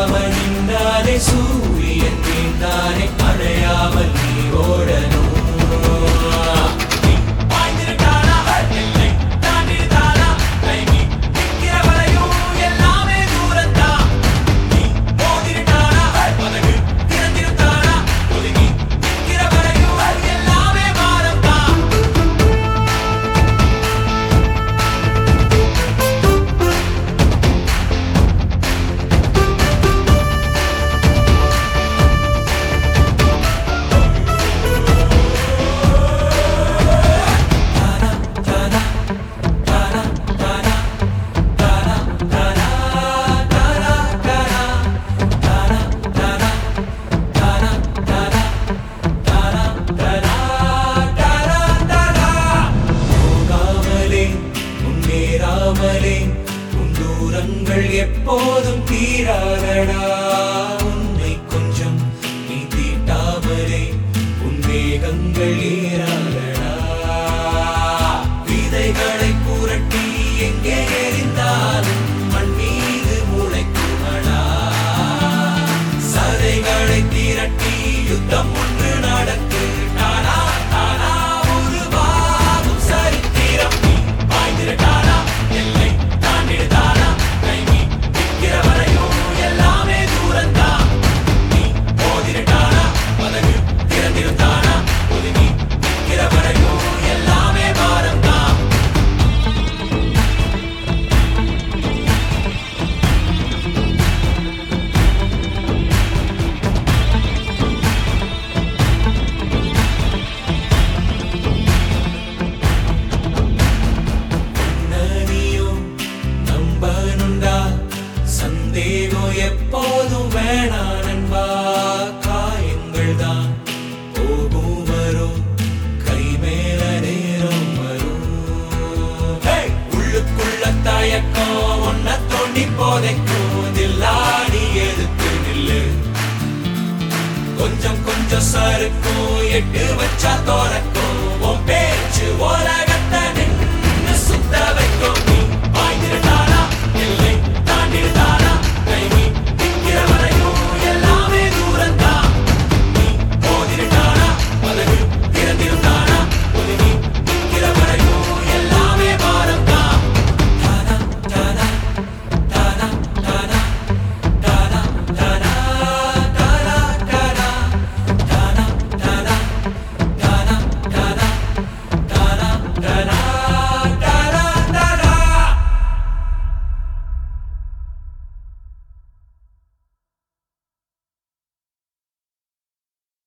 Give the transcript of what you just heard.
அசையாமல் நின்றாலே சூரியன் நீந்தானே அணையாமல் நீ ஓடணும் எப்போதும் தீராதடா உன்னை கொஞ்சம் நீ தீட்டாமலே உன் வேகங்கள் ஏறாதடா விதைகளை புரட்டி எங்கே எறிந்தாலும் மண் மீது முளைக்குமடா சதைகளை திரட்டி யுத்தம் ஒன்று நடக்கு தானா தானா உருவாகும் சரித்திரம் நீ பாய்ந்திரட்டானா எல்லை தாண்டிடுதானா சந்தேகம் எப்போதும் வேணா நண்பா காயங்கள் தான் போகும் வரும் கை மேல நேரம் வரும் உள்ளுக்குள்ள தயக்கம் ஒன்ன தோண்டி போதைக்கும் தில்லாடி எதுக்கு நில்லு கொஞ்சம் கொஞ்சம் சறுக்கும் எட்டு வச்சா தோறக்கும் உன் பேச்சு ஓர